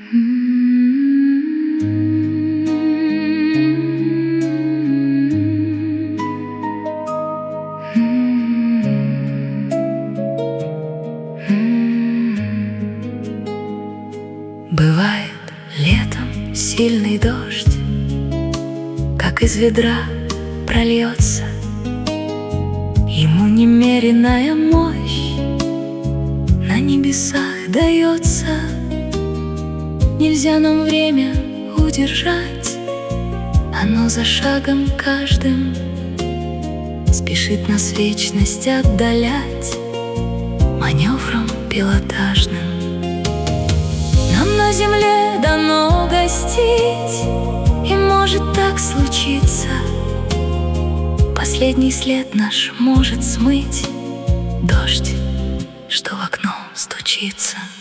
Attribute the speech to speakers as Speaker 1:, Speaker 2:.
Speaker 1: Бывает летом сильный дождь, как из ведра прольется. Ему немеренная мощь на небесах дается. Нельзя нам время удержать, оно за шагом каждым спешит нас вечность отдалять маневром пилотажным. Нам на земле дано гостить, и может так случиться, последний след наш может смыть дождь, что в окно стучится.